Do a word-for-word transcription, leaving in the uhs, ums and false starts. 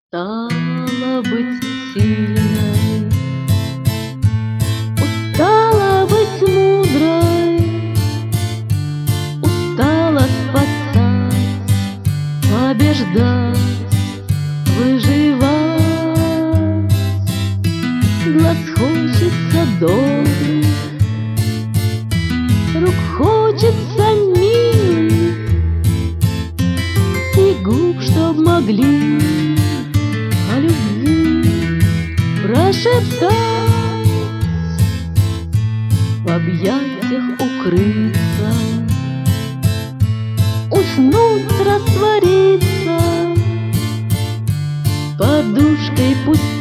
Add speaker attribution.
Speaker 1: Устала быть сильной, устала быть мудрой, устала спасать, побеждать, выживать. Глаз хочется добрых, рук хочется милых, и губ, чтоб могли о любви прошептать, в объятиях укрыться, уснуть, раствориться, подушкой пусть